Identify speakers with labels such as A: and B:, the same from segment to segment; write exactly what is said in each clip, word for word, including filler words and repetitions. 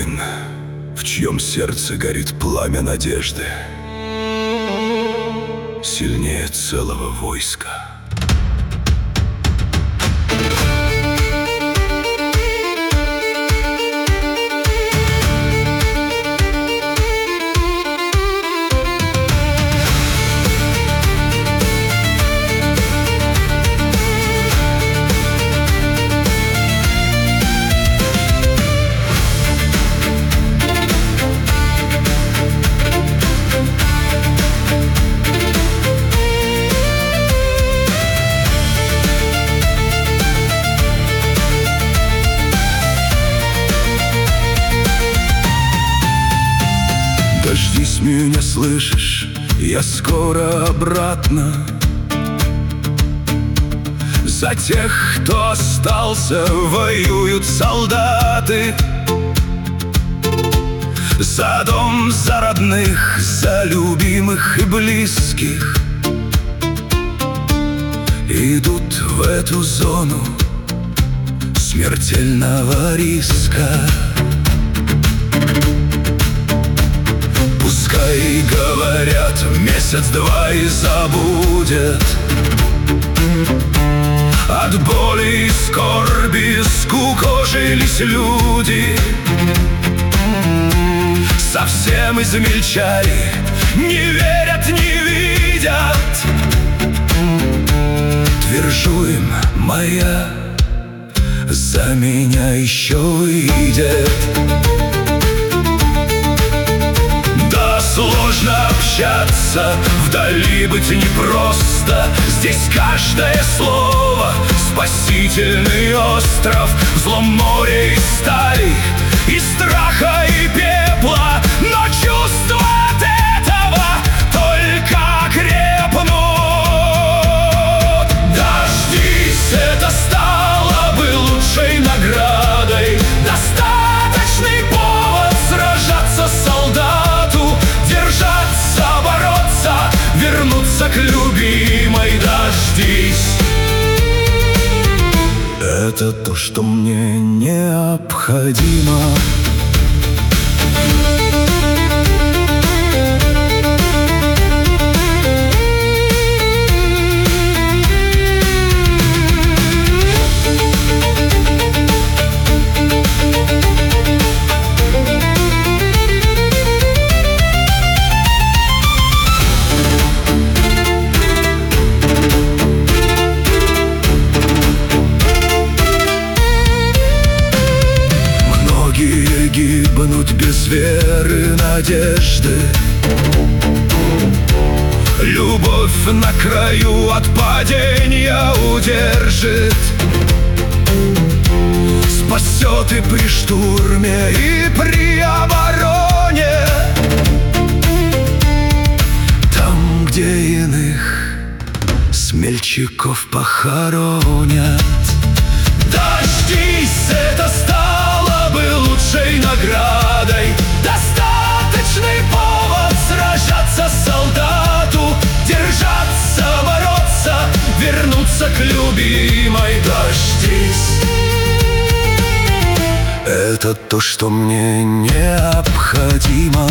A: воин, в чьем сердце горит пламя надежды, сильнее целого войска. Дождись меня, слышишь, я скоро обратно. За тех, кто остался, воюют солдаты. За дом, за родных, за любимых и близких. Идут в эту зону смертельного риска. Пускай говорят, месяц-два и забудет. От боли и скорби скукожились люди. Совсем измельчали, не верят, не видят. Твержу им, моя за меня еще выйдет. Сложно общаться, вдали быть непросто. Здесь каждое слово — спасительный остров. В злом море и стали, и страха, и пепла. Но чувства от этого только крепнут. Дождись, это стало бы лучшей наградой. Достаточный повод сражаться с солдатом. Держаться, бороться, вернуться к любимой. Дождись. Это то, что мне необходимо. Гибнуть без веры, надежды. Любовь на краю от падения удержит. Спасет и при штурме, и при обороне. Там, где иных смельчаков похоронят. Дождись, это стало бы лучшей наградой. Достаточный повод сражаться с солдату. Держаться, бороться, вернуться к любимой. Дождись. Это то, что мне необходимо.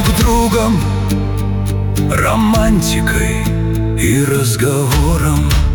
A: Другом, романтикой и разговором.